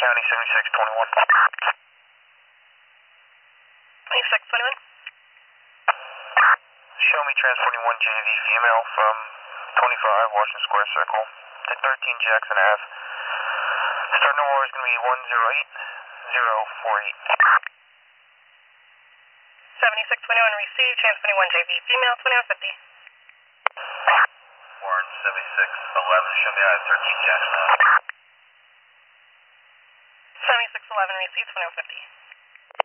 County 7621. 7621. Show me transporting 1JV female from 25 Washington Square Circle to 13 Jackson Ave. Start no more is going to be 108048. 7621 received, transporting 1JV female, 2150. Warren 7611, show me at 13 Jackson Ave. 7611 received, 2150.